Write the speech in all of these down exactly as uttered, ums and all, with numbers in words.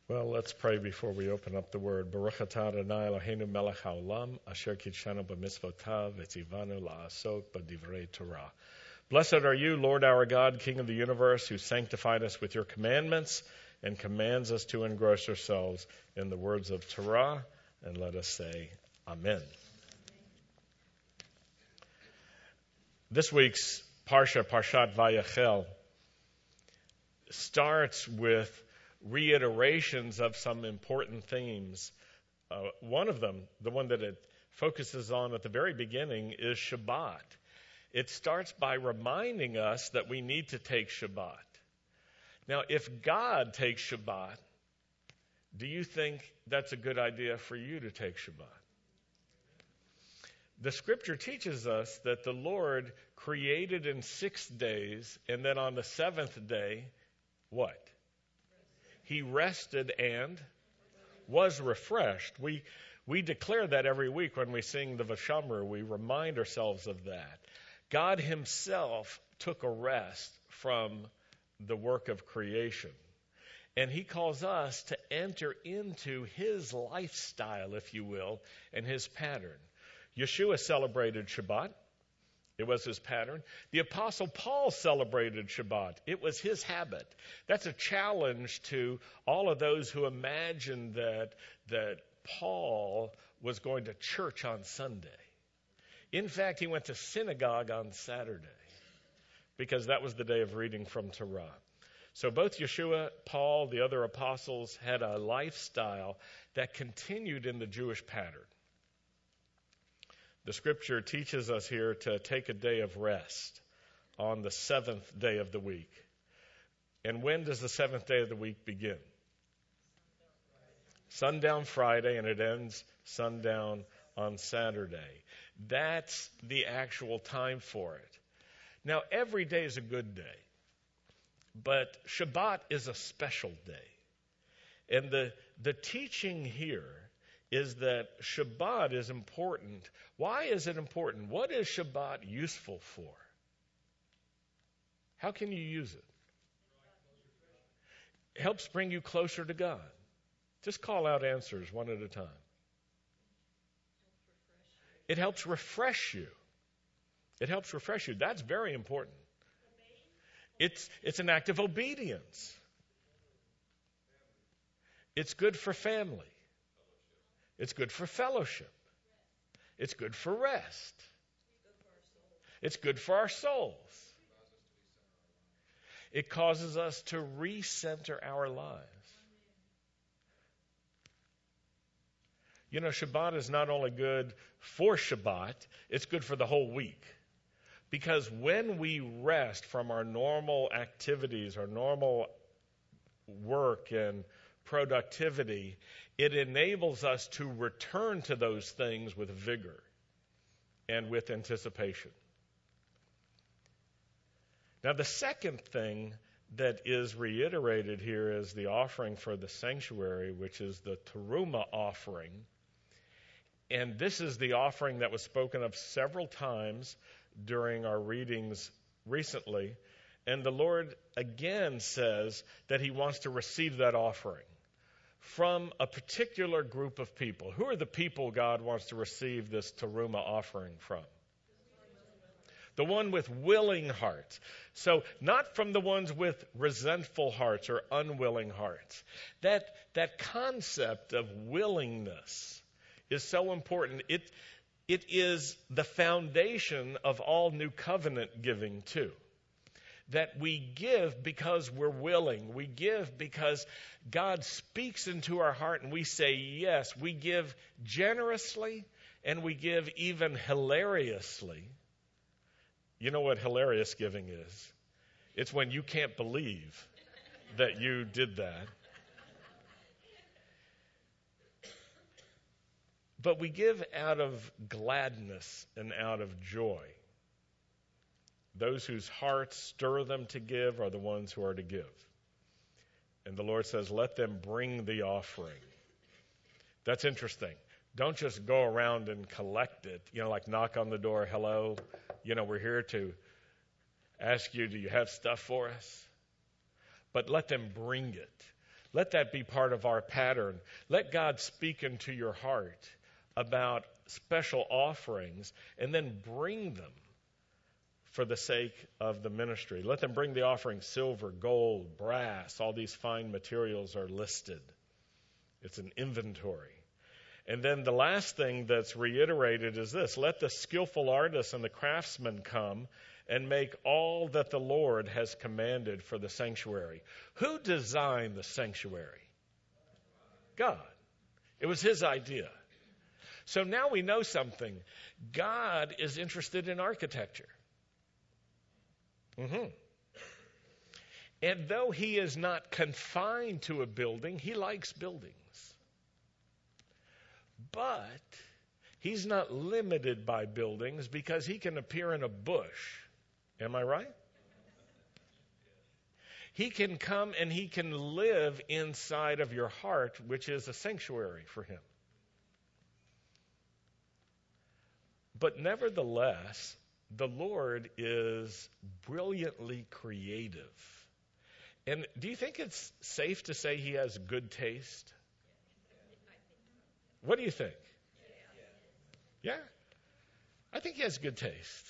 Well, let's pray before we open up the word. Baruch atah Adonai Eloheinu melech haolam, asher kitshanu b'mitzvotav v'tzivanu la'asok b'divrei Torah. Blessed are you, Lord our God, King of the universe, who sanctified us with your commandments and commands us to engross ourselves in the words of Torah. And let us say, Amen. This week's Parsha, Parshat Vayachel, starts with reiterations of some important themes. Uh, one of them, the one that it focuses on at the very beginning, is Shabbat. It starts by reminding us that we need to take Shabbat. Now, if God takes Shabbat, do you think that's a good idea for you to take Shabbat? The scripture teaches us that the Lord created in six days, and then on the seventh day, what? He rested and was refreshed. We we declare that every week when we sing the Vashamru. We remind ourselves of that. God himself took a rest from the work of creation. And he calls us to enter into his lifestyle, if you will, and his pattern. Yeshua celebrated Shabbat. It was his pattern. The Apostle Paul celebrated Shabbat. It was his habit. That's a challenge to all of those who imagine that, that Paul was going to church on Sunday. In fact, he went to synagogue on Saturday because that was the day of reading from Torah. So both Yeshua, Paul, the other apostles had a lifestyle that continued in the Jewish pattern. The scripture teaches us here to take a day of rest on the seventh day of the week. And when does the seventh day of the week begin? Sundown Friday, and it ends sundown on Saturday. That's the actual time for it. Now, every day is a good day, but Shabbat is a special day. And the, the teaching here is that Shabbat is important. Why is it important? What is Shabbat useful for? How can you use it? It helps bring you closer to God. Just call out answers one at a time. It helps refresh you. It helps refresh you. That's very important. It's, it's an act of obedience. It's good for family. It's good for fellowship. It's good for rest. It's good for our souls. It causes us to recenter our lives. You know, Shabbat is not only good for Shabbat, it's good for the whole week. Because when we rest from our normal activities, our normal work and productivity, it enables us to return to those things with vigor and with anticipation. Now, the second thing that is reiterated here is the offering for the sanctuary, which is the Teruma offering. And this is the offering that was spoken of several times during our readings recently. And the Lord again says that he wants to receive that offering from a particular group of people. Who are the people God wants to receive this Teruma offering from? The one with willing hearts. So not from the ones with resentful hearts or unwilling hearts. That, that concept of willingness is so important. It, it is the foundation of all new covenant giving too. That we give because we're willing. We give because God speaks into our heart and we say yes. We give generously and we give even hilariously. You know what hilarious giving is? It's when you can't believe that you did that. But we give out of gladness and out of joy. Those whose hearts stir them to give are the ones who are to give. And the Lord says, let them bring the offering. That's interesting. Don't just go around and collect it, you know, like knock on the door, hello, you know, we're here to ask you, do you have stuff for us? But let them bring it. Let that be part of our pattern. Let God speak into your heart about special offerings and then bring them for the sake of the ministry. Let them bring the offering: silver, gold, brass. All these fine materials are listed. It's an inventory. And then the last thing that's reiterated is this: let the skillful artists and the craftsmen come and make all that the Lord has commanded for the sanctuary. Who designed the sanctuary? God. It was His idea. So now we know something. God is interested in architecture. Mm-hmm. And though He is not confined to a building, He likes buildings. But He's not limited by buildings, because He can appear in a bush. Am I right? He can come and He can live inside of your heart, which is a sanctuary for Him. But nevertheless, the Lord is brilliantly creative. And do you think it's safe to say He has good taste? What do you think? Yeah? I think He has good taste.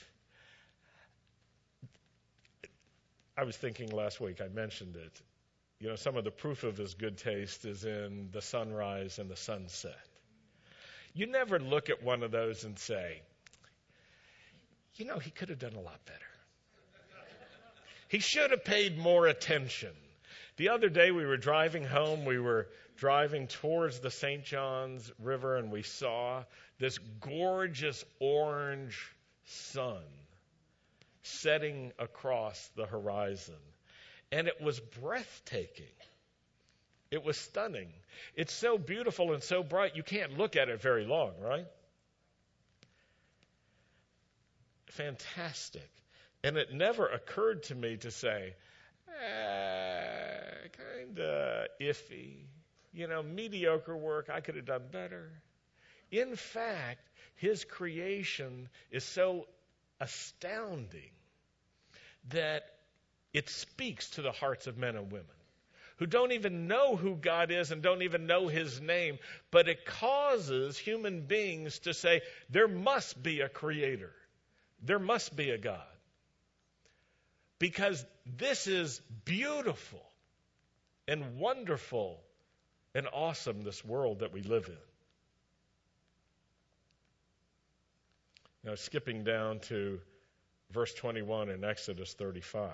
I was thinking last week, I mentioned it. You know, some of the proof of His good taste is in the sunrise and the sunset. You never look at one of those and say, you know, He could have done a lot better. He should have paid more attention. The other day we were driving home, we were driving towards the Saint Johns River, and we saw this gorgeous orange sun setting across the horizon. And it was breathtaking. It was stunning. It's so beautiful and so bright, you can't look at it very long, right? Fantastic. And it never occurred to me to say, eh, kind of iffy, you know, mediocre work, I could have done better. In fact, His creation is so astounding that it speaks to the hearts of men and women who don't even know who God is and don't even know His name, but it causes human beings to say, there must be a creator. There must be a God. Because this is beautiful and wonderful and awesome, this world that we live in. Now, skipping down to verse twenty-one in Exodus thirty-five.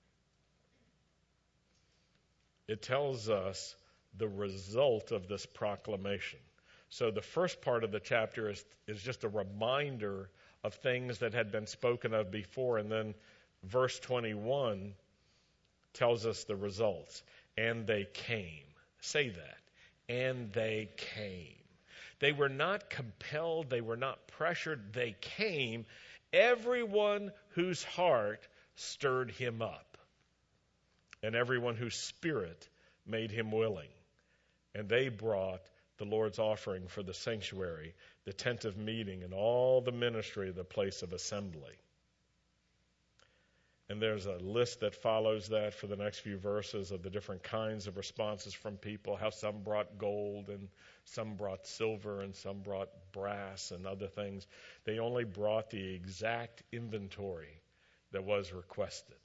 It tells us the result of this proclamation. So the first part of the chapter is, is just a reminder of things that had been spoken of before. And then verse twenty-one tells us the results. And they came. Say that. And they came. They were not compelled. They were not pressured. They came. Everyone whose heart stirred him up, and everyone whose spirit made him willing. And they brought the Lord's offering for the sanctuary, the tent of meeting, and all the ministry of the place of assembly. And there's a list that follows that for the next few verses of the different kinds of responses from people, how some brought gold and some brought silver and some brought brass and other things. They only brought the exact inventory that was requested.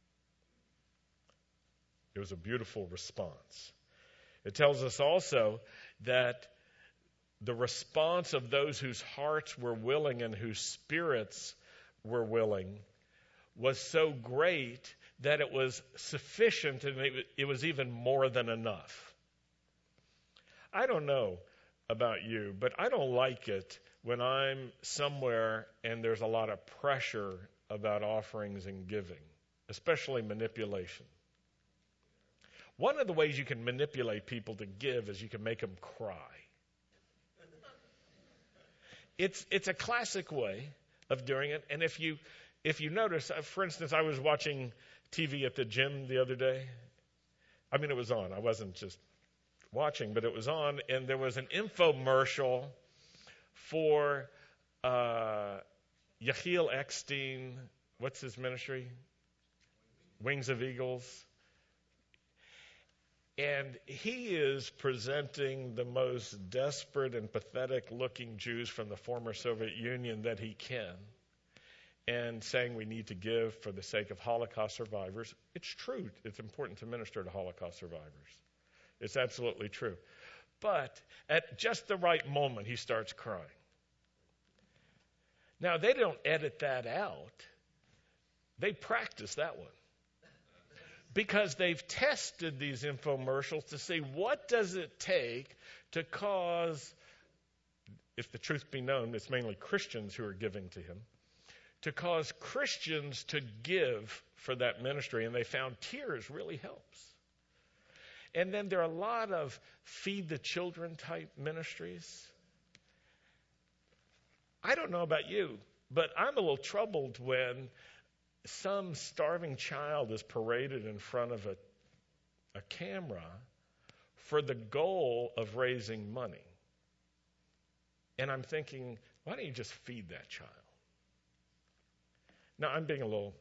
It was a beautiful response. It tells us also that the response of those whose hearts were willing and whose spirits were willing was so great that it was sufficient, and it, it was even more than enough. I don't know about you, but I don't like it when I'm somewhere and there's a lot of pressure about offerings and giving, especially manipulation. One of the ways you can manipulate people to give is you can make them cry. It's it's a classic way of doing it. And if you if you notice, uh, for instance, I was watching T V at the gym the other day. I mean, it was on. I wasn't just watching, but it was on, and there was an infomercial for uh, Yechiel Eckstein. What's his ministry? Wings of Eagles. And he is presenting the most desperate and pathetic-looking Jews from the former Soviet Union that he can, and saying we need to give for the sake of Holocaust survivors. It's true. It's important to minister to Holocaust survivors. It's absolutely true. But at just the right moment, he starts crying. Now, they don't edit that out. They practice that one. Because they've tested these infomercials to see what does it take to cause, if the truth be known, it's mainly Christians who are giving to him, to cause Christians to give for that ministry. And they found tears really helps. And then there are a lot of feed the children type ministries. I don't know about you, but I'm a little troubled when some starving child is paraded in front of a, a camera for the goal of raising money. And I'm thinking, why don't you just feed that child? Now, I'm being a little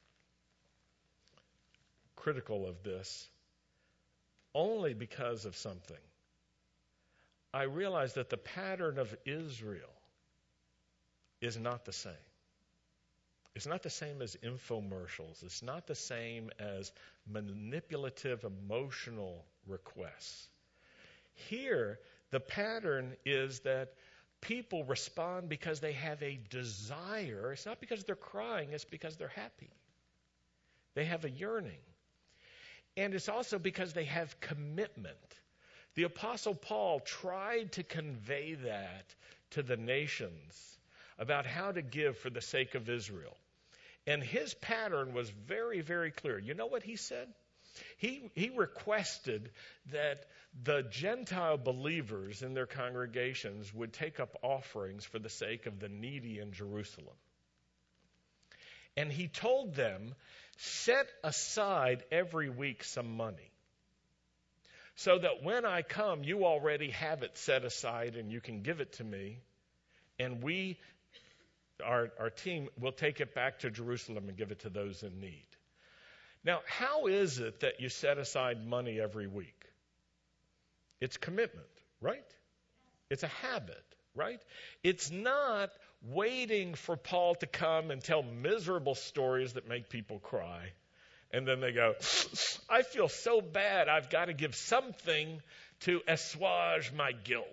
critical of this only because of something. I realize that the pattern of Israel is not the same. It's not the same as infomercials. It's not the same as manipulative emotional requests. Here, the pattern is that people respond because they have a desire. It's not because they're crying, it's because they're happy. They have a yearning. And it's also because they have commitment. The Apostle Paul tried to convey that to the nations about how to give for the sake of Israel. And his pattern was very, very clear. You know what he said? He, he requested that the Gentile believers in their congregations would take up offerings for the sake of the needy in Jerusalem. And he told them, set aside every week some money, so that when I come, you already have it set aside and you can give it to me, and we, our, our team, will take it back to Jerusalem and give it to those in need. Now, how is it that you set aside money every week? It's commitment, right? It's a habit, right? It's not waiting for Paul to come and tell miserable stories that make people cry. And then they go, I feel so bad, I've got to give something to assuage my guilt.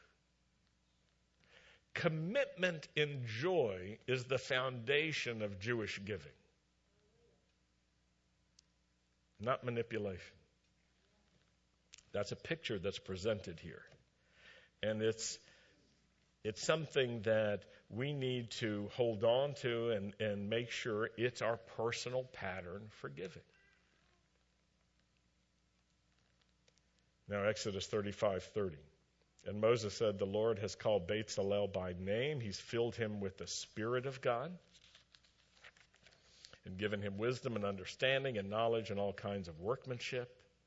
Commitment in joy is the foundation of Jewish giving, not manipulation. That's a picture that's presented here. And it's it's something that we need to hold on to and, and make sure it's our personal pattern for giving. Now, Exodus thirty-five thirty. And Moses said, the Lord has called Bezalel by name. He's filled him with the Spirit of God and given him wisdom and understanding and knowledge and all kinds of workmanship.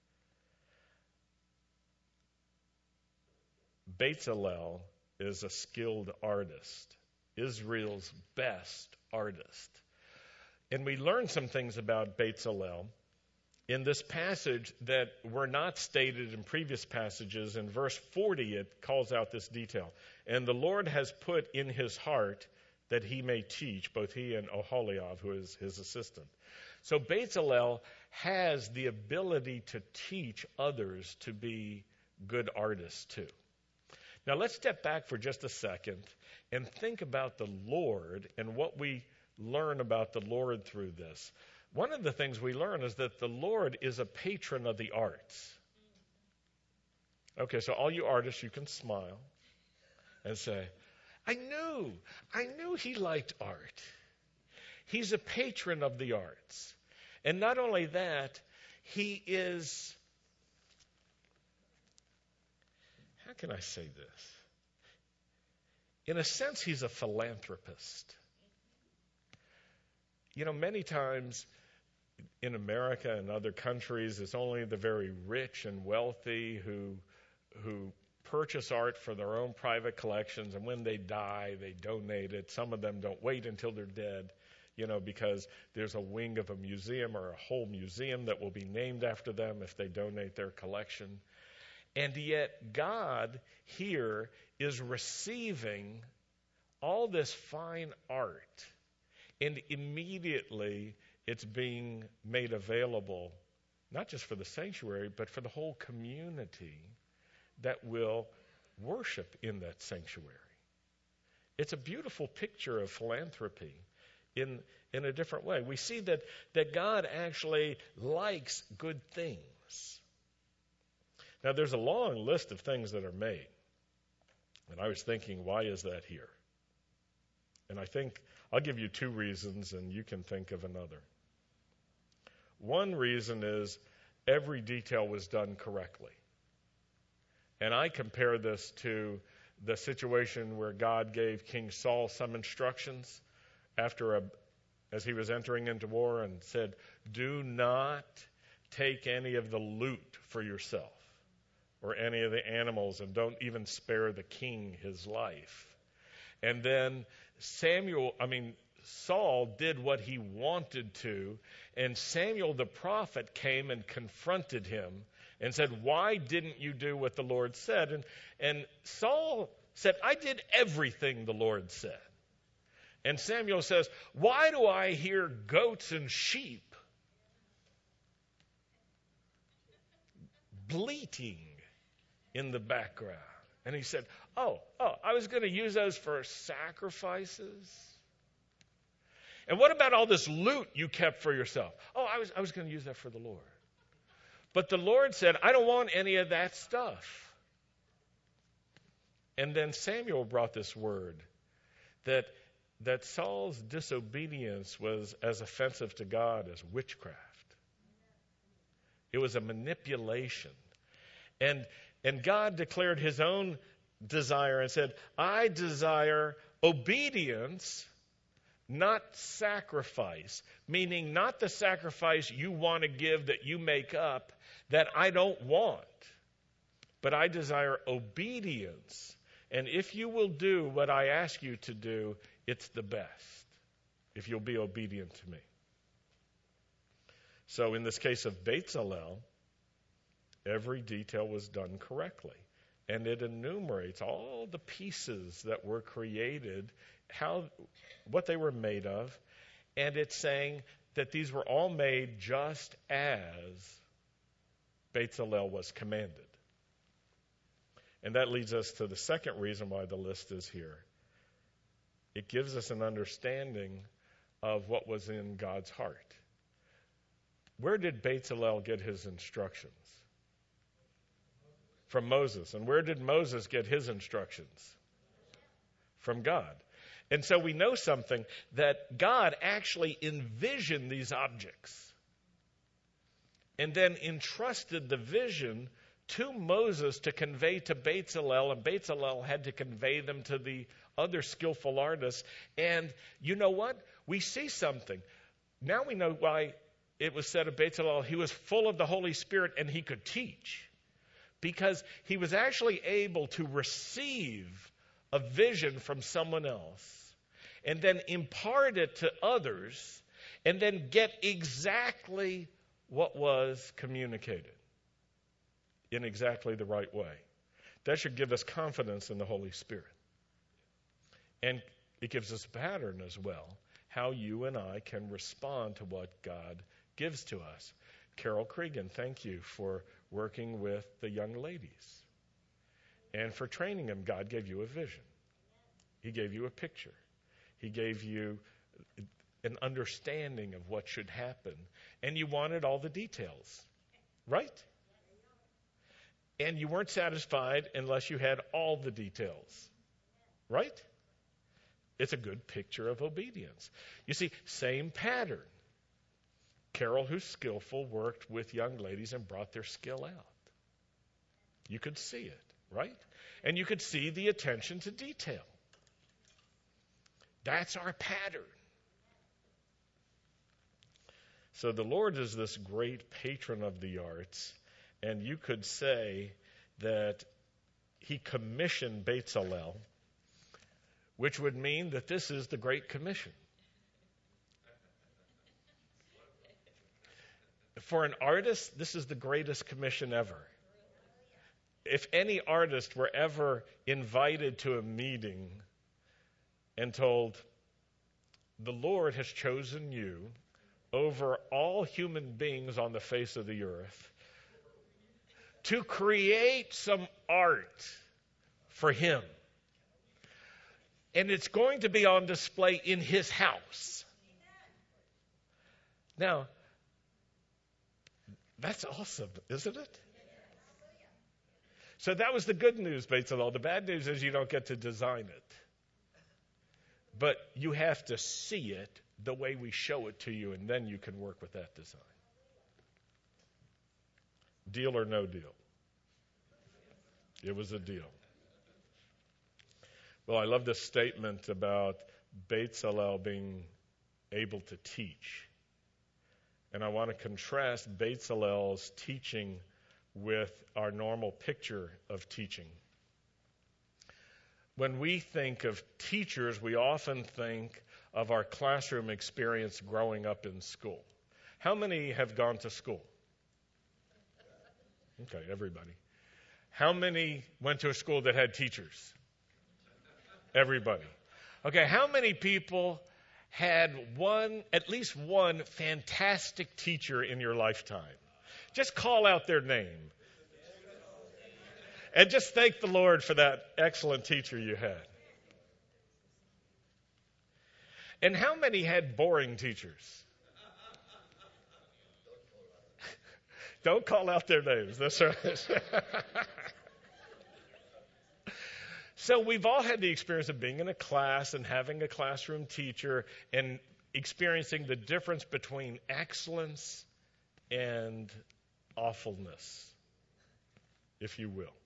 Bezalel is a skilled artist, Israel's best artist. And we learn some things about Bezalel in this passage that were not stated in previous passages. In verse forty, it calls out this detail. And the Lord has put in his heart that he may teach, both he and Oholiab, who is his assistant. So Bezalel has the ability to teach others to be good artists too. Now let's step back for just a second and think about the Lord and what we learn about the Lord through this. One of the things we learn is that the Lord is a patron of the arts. Okay, so all you artists, you can smile and say, I knew, I knew he liked art. He's a patron of the arts. And not only that, he is, how can I say this? In a sense, he's a philanthropist. You know, many times in America and other countries, it's only the very rich and wealthy who who purchase art for their own private collections, and when they die, they donate it. Some of them don't wait until they're dead you know, because there's a wing of a museum or a whole museum that will be named after them if they donate their collection. And yet God here is receiving all this fine art, and immediately it's being made available, not just for the sanctuary, but for the whole community that will worship in that sanctuary. It's a beautiful picture of philanthropy in, in a different way. We see that, that God actually likes good things. Now, there's a long list of things that are made. And I was thinking, why is that here? And I think I'll give you two reasons, and you can think of another. One reason is every detail was done correctly. And I compare this to the situation where God gave King Saul some instructions after a, as he was entering into war, and said, do not take any of the loot for yourself or any of the animals, and don't even spare the king his life. And then Samuel, I mean, Saul did what he wanted to, and Samuel the prophet came and confronted him and said, why didn't you do what the Lord said? And, and Saul said, I did everything the Lord said. And Samuel says, why do I hear goats and sheep bleating in the background? And he said, oh, oh, I was going to use those for sacrifices. And what about all this loot you kept for yourself? Oh, I was, I was going to use that for the Lord. But the Lord said, I don't want any of that stuff. And then Samuel brought this word that, that Saul's disobedience was as offensive to God as witchcraft. It was a manipulation. And, and God declared his own desire and said, I desire obedience, not sacrifice. Meaning not the sacrifice you want to give that you make up that I don't want. But I desire obedience. And if you will do what I ask you to do, it's the best. If you'll be obedient to me. So in this case of Bezalel, every detail was done correctly. And it enumerates all the pieces that were created, how, what they were made of. And it's saying that these were all made just as Bezalel was commanded. And that leads us to the second reason why the list is here. It gives us an understanding of what was in God's heart. Where did Bezalel get his instructions? From Moses. And where did Moses get his instructions? From God. And so we know something, that God actually envisioned these objects and then entrusted the vision to Moses to convey to Bezalel, and Bezalel had to convey them to the other skillful artists. And you know what? We see something. Now we know why it was said of Bezalel, he was full of the Holy Spirit and he could teach. Because he was actually able to receive a vision from someone else and then impart it to others and then get exactly what was communicated in exactly the right way. That should give us confidence in the Holy Spirit. And it gives us a pattern as well, how you and I can respond to what God gives to us. Carol Cregan, thank you for working with the young ladies and for training them. God gave you a vision. He gave you a picture. He gave you an understanding of what should happen. And you wanted all the details, right? And you weren't satisfied unless you had all the details, right? It's a good picture of obedience. You see, same pattern. Carol, who's skillful, worked with young ladies and brought their skill out. You could see it, right? And you could see the attention to detail. That's our pattern. So the Lord is this great patron of the arts, and you could say that he commissioned Bezalel, which would mean that this is the Great Commission. For an artist, this is the greatest commission ever. If any artist were ever invited to a meeting and told, the Lord has chosen you over all human beings on the face of the earth to create some art for him. And it's going to be on display in his house. Now, that's awesome, isn't it? So that was the good news, Bezalel. The bad news is you don't get to design it. But you have to see it the way we show it to you, and then you can work with that design. Deal or no deal? It was a deal. Well, I love this statement about Bezalel being able to teach. And I want to contrast Bezalel's teaching with our normal picture of teaching. When we think of teachers, we often think of our classroom experience growing up in school. How many have gone to school? Okay, everybody. How many went to a school that had teachers? Everybody. Okay, how many people had one, at least one fantastic teacher in your lifetime? Just call out their name. And just thank the Lord for that excellent teacher you had. And how many had boring teachers? Don't call out their names. That's right. So we've all had the experience of being in a class and having a classroom teacher and experiencing the difference between excellence and awfulness, if you will.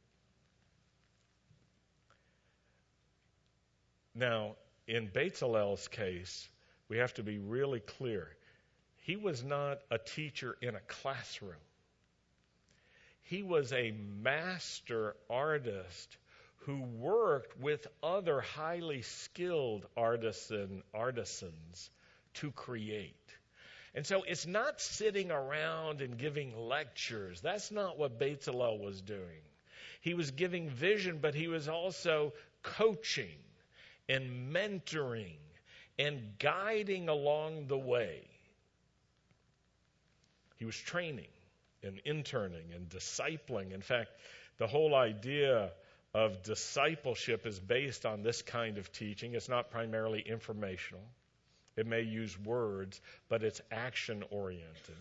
Now, in Bezalel's case, we have to be really clear. He was not a teacher in a classroom. He was a master artist who worked with other highly skilled artisan artisans to create. And so it's not sitting around and giving lectures. That's not what Bezalel was doing. He was giving vision, but he was also coaching and mentoring and guiding along the way. He was training and interning and discipling. In fact, the whole idea of discipleship is based on this kind of teaching. It's not primarily informational. It may use words, but it's action-oriented.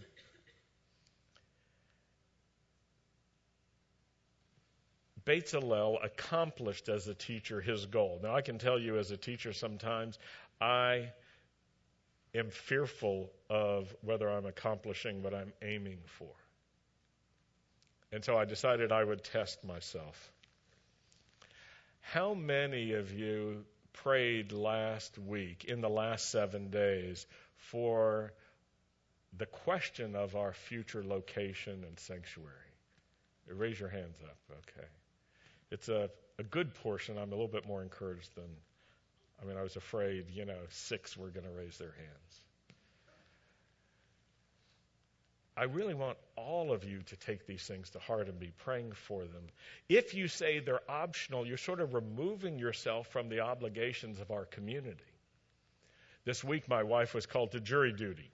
Bezalel accomplished as a teacher his goal. Now, I can tell you as a teacher sometimes I am fearful of whether I'm accomplishing what I'm aiming for. And so I decided I would test myself. How many of you prayed last week, in the last seven days, for the question of our future location and sanctuary? Raise your hands up, okay. It's a, a good portion. I'm a little bit more encouraged than, I mean, I was afraid, you know, six were going to raise their hands. I really want all of you to take these things to heart and be praying for them. If you say they're optional, you're sort of removing yourself from the obligations of our community. This week, my wife was called to jury duty.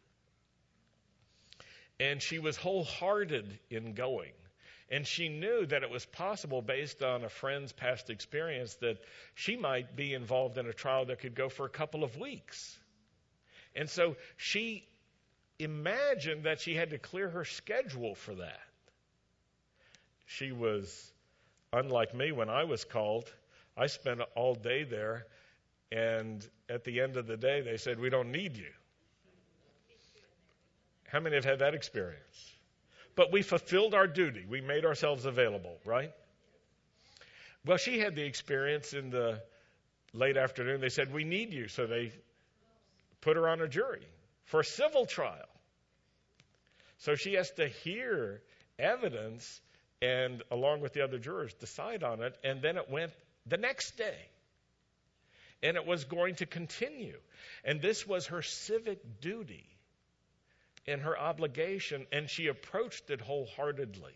And she was wholehearted in going. And she knew that it was possible, based on a friend's past experience, that she might be involved in a trial that could go for a couple of weeks. And so she imagined that she had to clear her schedule for that. She was, unlike me when I was called, I spent all day there, and at the end of the day, they said, "We don't need you." How many have had that experience? But we fulfilled our duty. We made ourselves available, right? Well, she had the experience in the late afternoon. They said, "We need you." So they put her on a jury for a civil trial. So she has to hear evidence and, along with the other jurors, decide on it. And then it went the next day. And it was going to continue. And this was her civic duty and her obligation, and she approached it wholeheartedly.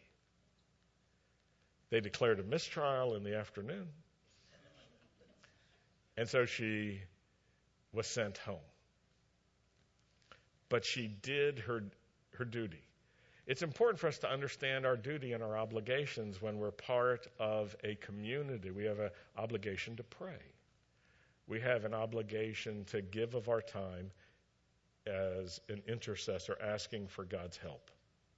They declared a mistrial in the afternoon, and so she was sent home. But she did her, her duty. It's important for us to understand our duty and our obligations when we're part of a community. We have an obligation to pray. We have an obligation to give of our time as an intercessor, asking for God's help.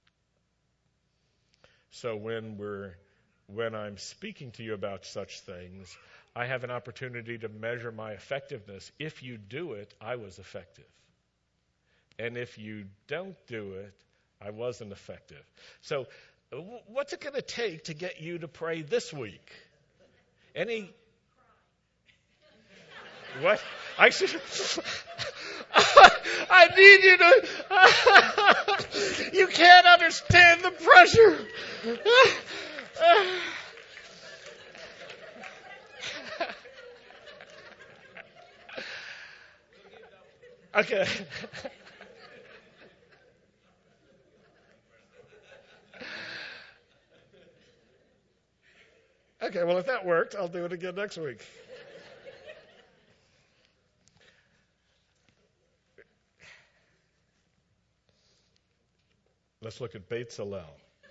So when we're when I'm speaking to you about such things, I have an opportunity to measure my effectiveness. If you do it, I was effective. And if you don't do it, I wasn't effective. So what's it going to take to get you to pray this week? Any... What? I should... I need you to... You can't understand the pressure. Okay. Okay, well, if that worked, I'll do it again next week. Let's look at Bezalel.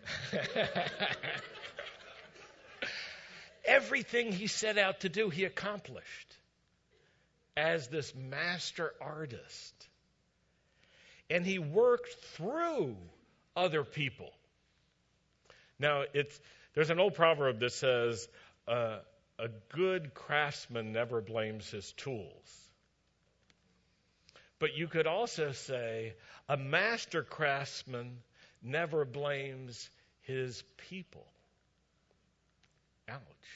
Everything he set out to do, he accomplished as this master artist. And he worked through other people. Now, it's there's an old proverb that says, uh, a good craftsman never blames his tools. But you could also say, a master craftsman never blames his people. Ouch.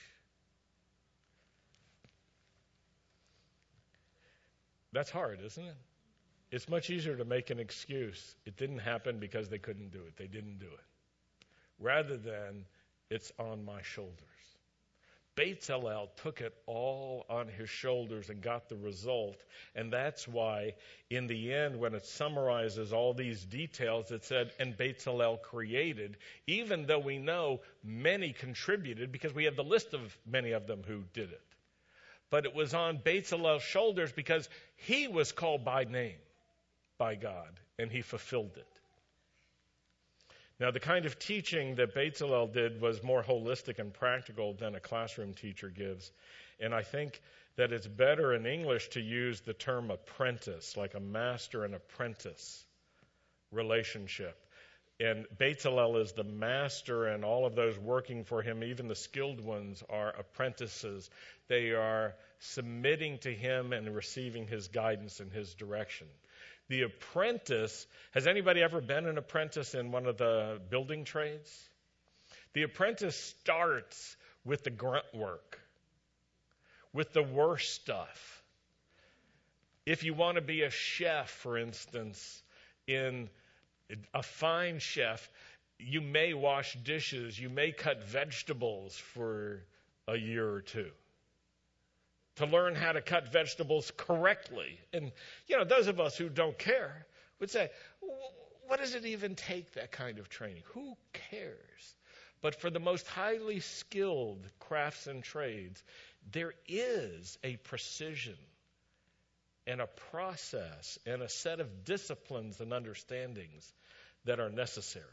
That's hard, isn't it? It's much easier to make an excuse. It didn't happen because they couldn't do it. They didn't do it. Rather than, it's on my shoulders. Bezalel took it all on his shoulders and got the result. And that's why, in the end, when it summarizes all these details, it said, and Bezalel created, even though we know many contributed, because we have the list of many of them who did it. But it was on Bezalel's shoulders because he was called by name by God, and he fulfilled it. Now, the kind of teaching that Bezalel did was more holistic and practical than a classroom teacher gives. And I think that it's better in English to use the term apprentice, like a master and apprentice relationship. And Bezalel is the master, and all of those working for him, even the skilled ones, are apprentices. They are submitting to him and receiving his guidance and his direction. The apprentice, has anybody ever been an apprentice in one of the building trades? The apprentice starts with the grunt work, with the worst stuff. If you want to be a chef, for instance, in a fine chef, you may wash dishes, you may cut vegetables for a year or two to learn how to cut vegetables correctly. And, you know, those of us who don't care would say, what does it even take, that kind of training? Who cares? But for the most highly skilled crafts and trades, there is a precision and a process and a set of disciplines and understandings that are necessary.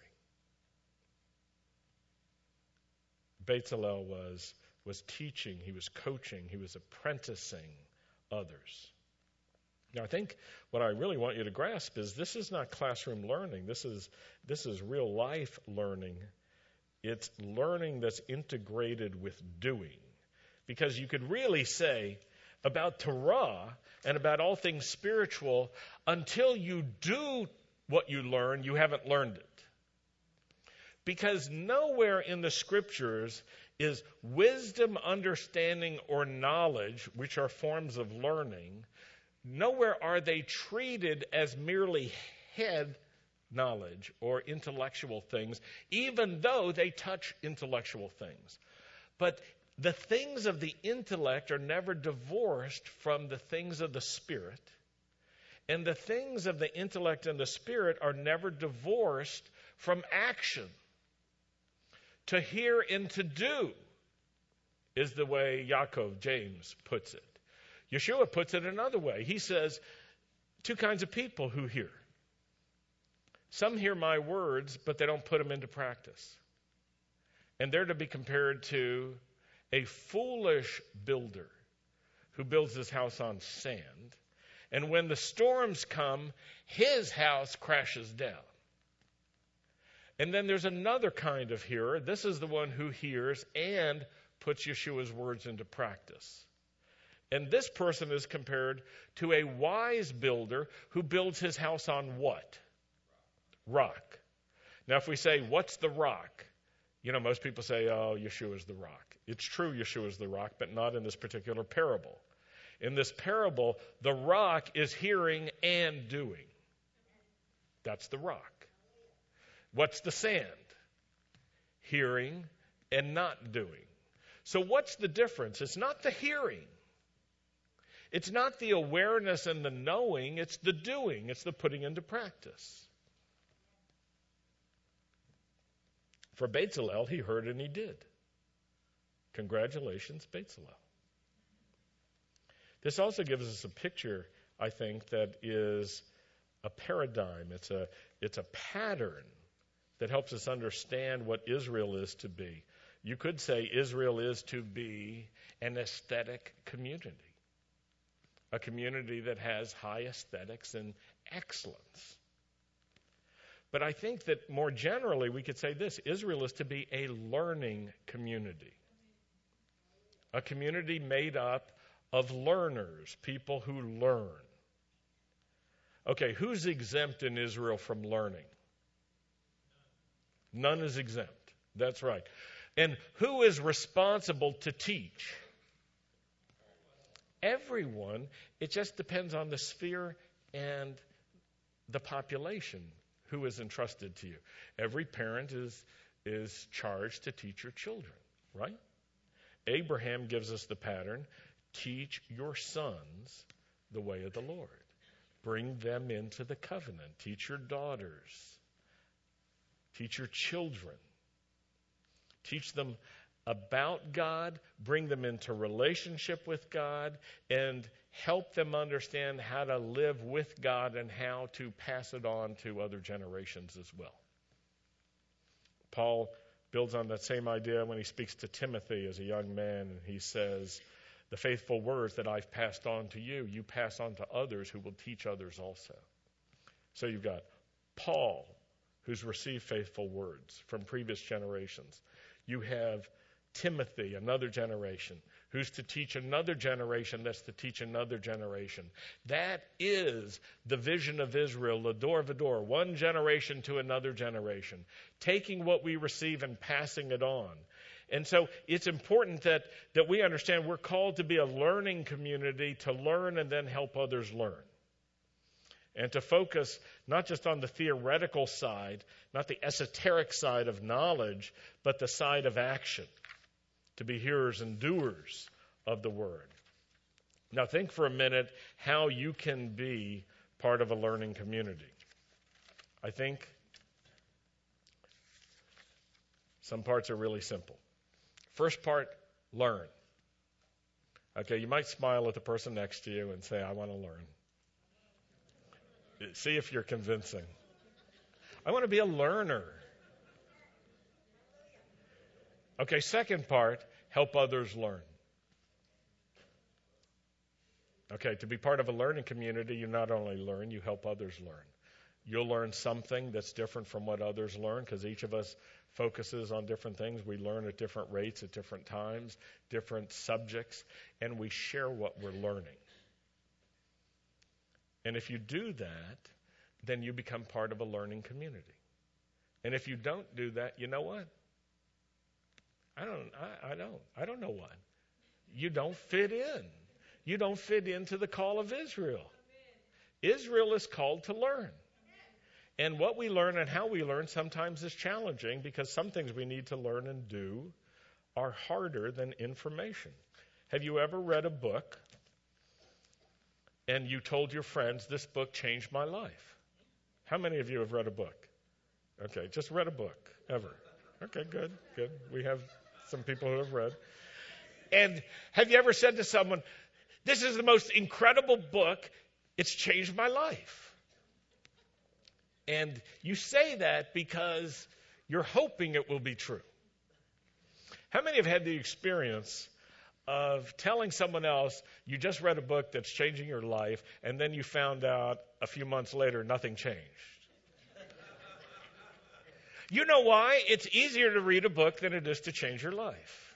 Bezalel was was teaching, he was coaching, he was apprenticing others. Now, I think what I really want you to grasp is this is not classroom learning. This is this is real life learning. It's learning that's integrated with doing. Because you could really say about Torah and about all things spiritual, until you do what you learn, you haven't learned it. Because nowhere in the scriptures is wisdom, understanding, or knowledge, which are forms of learning, nowhere are they treated as merely head knowledge or intellectual things, even though they touch intellectual things. But the things of the intellect are never divorced from the things of the spirit. And the things of the intellect and the spirit are never divorced from action. To hear and to do is the way Yaakov, James, puts it. Yeshua puts it another way. He says, two kinds of people who hear. Some hear my words, but they don't put them into practice. And they're to be compared to a foolish builder who builds his house on sand. And when the storms come, his house crashes down. And then there's another kind of hearer. This is the one who hears and puts Yeshua's words into practice. And this person is compared to a wise builder who builds his house on what? Rock. Now, if we say, what's the rock? You know, most people say, oh, Yeshua is the rock. It's true, Yeshua is the rock, but not in this particular parable. In this parable, the rock is hearing and doing. That's the rock. What's the sand? Hearing and not doing. So what's the difference? It's not the hearing. It's not the awareness and the knowing. It's the doing. It's the putting into practice. For Bezalel, he heard and he did. Congratulations, Bezalel. This also gives us a picture, I think, that is a paradigm. It's a, it's a pattern that helps us understand what Israel is to be. You could say Israel is to be an aesthetic community, a community that has high aesthetics and excellence. But I think that more generally we could say this: Israel is to be a learning community, a community made up of learners, people who learn. Okay, who's exempt in Israel from learning? None is exempt. That's right. And who is responsible to teach? Everyone. It just depends on the sphere and the population who is entrusted to you. Every parent is, is charged to teach your children, right? Abraham gives us the pattern. Teach your sons the way of the Lord. Bring them into the covenant. Teach your daughters. Teach your children. Teach them about God. Bring them into relationship with God. And help them understand how to live with God and how to pass it on to other generations as well. Paul builds on that same idea when he speaks to Timothy as a young man. And he says, the faithful words that I've passed on to you, you pass on to others who will teach others also. So you've got Paul, who's received faithful words from previous generations. You have Timothy, another generation, who's to teach another generation that's to teach another generation. That is the vision of Israel, Lador Vador, one generation to another generation, taking what we receive and passing it on. And so it's important that, that we understand we're called to be a learning community, to learn and then help others learn. And to focus not just on the theoretical side, not the esoteric side of knowledge, but the side of action, to be hearers and doers of the word. Now think for a minute how you can be part of a learning community. I think some parts are really simple. First part, learn. Okay, you might smile at the person next to you and say, I want to learn. See if you're convincing. I want to be a learner. Okay, second part, help others learn. Okay, to be part of a learning community, you not only learn, you help others learn. You'll learn something that's different from what others learn, because each of us focuses on different things. We learn at different rates at different times, different subjects, and we share what we're learning. And if you do that, then you become part of a learning community. And if you don't do that, you know what? I don't I, I don't. I don't know what. You don't fit in. You don't fit into the call of Israel. Israel is called to learn. And what we learn and how we learn sometimes is challenging, because some things we need to learn and do are harder than information. Have you ever read a book and you told your friends, this book changed my life. How many of you have read a book? Okay, just read a book, ever. Okay, good, good. We have some people who have read. And have you ever said to someone, this is the most incredible book, it's changed my life? And you say that because you're hoping it will be true. How many have had the experience of telling someone else you just read a book that's changing your life, and then you found out a few months later nothing changed? You know why? It's easier to read a book than it is to change your life.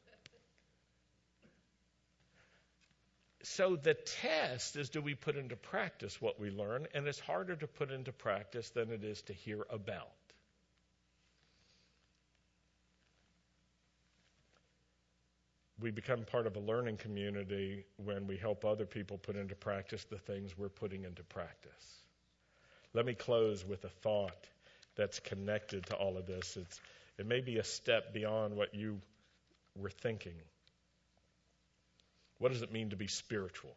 So the test is, do we put into practice what we learn? And it's harder to put into practice than it is to hear about. We become part of a learning community when we help other people put into practice the things we're putting into practice. Let me close with a thought that's connected to all of this. It's, it may be a step beyond what you were thinking. What does it mean to be spiritual?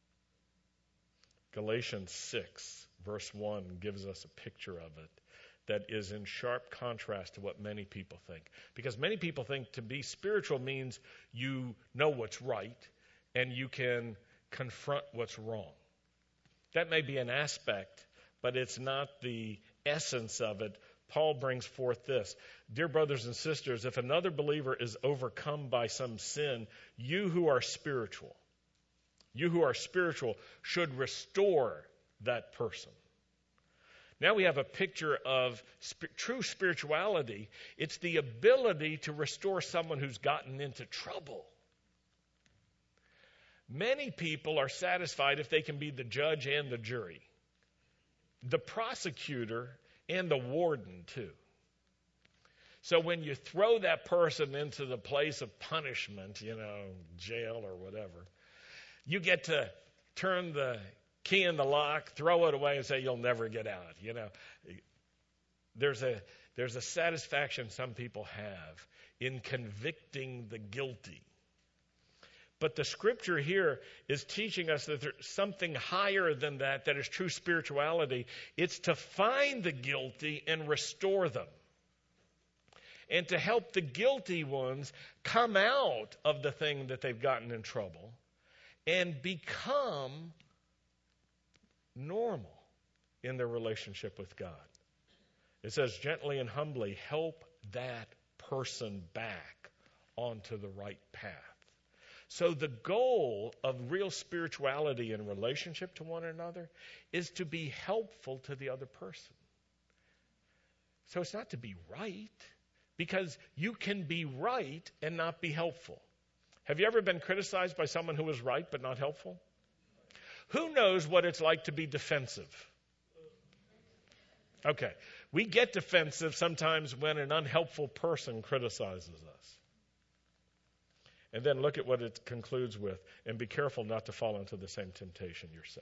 Galatians six, verse one, gives us a picture of it that is in sharp contrast to what many people think. Because many people think to be spiritual means you know what's right and you can confront what's wrong. That may be an aspect, but it's not the essence of it. Paul brings forth this. Dear brothers and sisters, if another believer is overcome by some sin, you who are spiritual, you who are spiritual should restore that person. Now we have a picture of sp- true spirituality. It's the ability to restore someone who's gotten into trouble. Many people are satisfied if they can be the judge and the jury, the prosecutor and the warden too. So when you throw that person into the place of punishment, you know, jail or whatever, you get to turn the key in the lock, throw it away, and say, you'll never get out. You know, there's a there's a satisfaction some people have in convicting the guilty. But the scripture here is teaching us that there's something higher than that, that is true spirituality. It's to find the guilty and restore them. And to help the guilty ones come out of the thing that they've gotten in trouble and become normal in their relationship with God. It says, gently and humbly help that person back onto the right path. So the goal of real spirituality in relationship to one another is to be helpful to the other person. So it's not to be right, because you can be right and not be helpful. Have you ever been criticized by someone who was right but not helpful? Who knows what it's like to be defensive? Okay. We get defensive sometimes when an unhelpful person criticizes us. And then look at what it concludes with, and be careful not to fall into the same temptation yourself.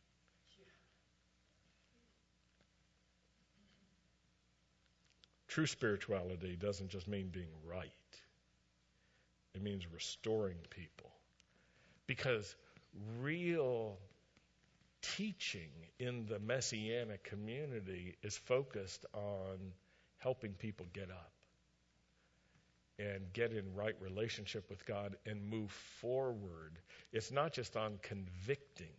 True spirituality doesn't just mean being right. It means restoring people. Because real teaching in the Messianic community is focused on helping people get up and get in right relationship with God and move forward. It's not just on convicting.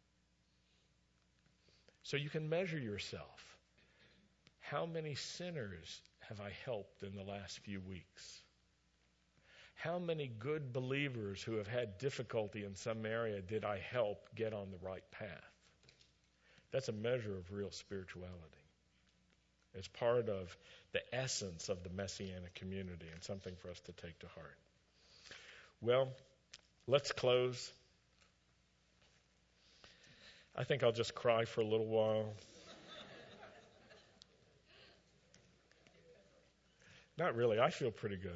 So you can measure yourself. How many sinners have I helped in the last few weeks? How many good believers who have had difficulty in some area did I help get on the right path? That's a measure of real spirituality. It's part of the essence of the Messianic community and something for us to take to heart. Well, let's close. I think I'll just cry for a little while. Not really. I feel pretty good.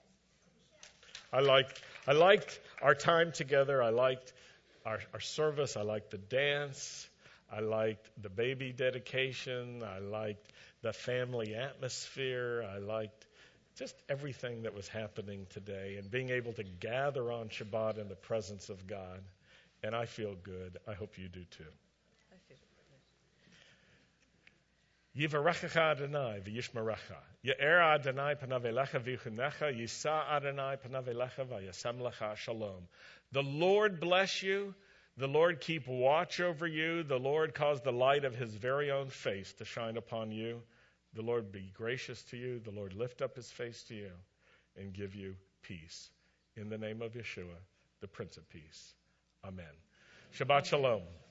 I liked, I liked our time together. I liked our, our service. I liked the dance. I liked the baby dedication. I liked the family atmosphere. I liked just everything that was happening today, and being able to gather on Shabbat in the presence of God And I feel good. I hope you do too. I feel Yivarechecha Adonai v'yishmerecha. Ye'er Adonai panav elecha v'yichunecha. Yisa Adonai panav elecha v'yasem lecha shalom. The Lord bless you. The Lord keep watch over you. The Lord cause the light of his very own face to shine upon you. The Lord be gracious to you. The Lord lift up his face to you and give you peace. In the name of Yeshua, the Prince of Peace. Amen. Shabbat Shalom.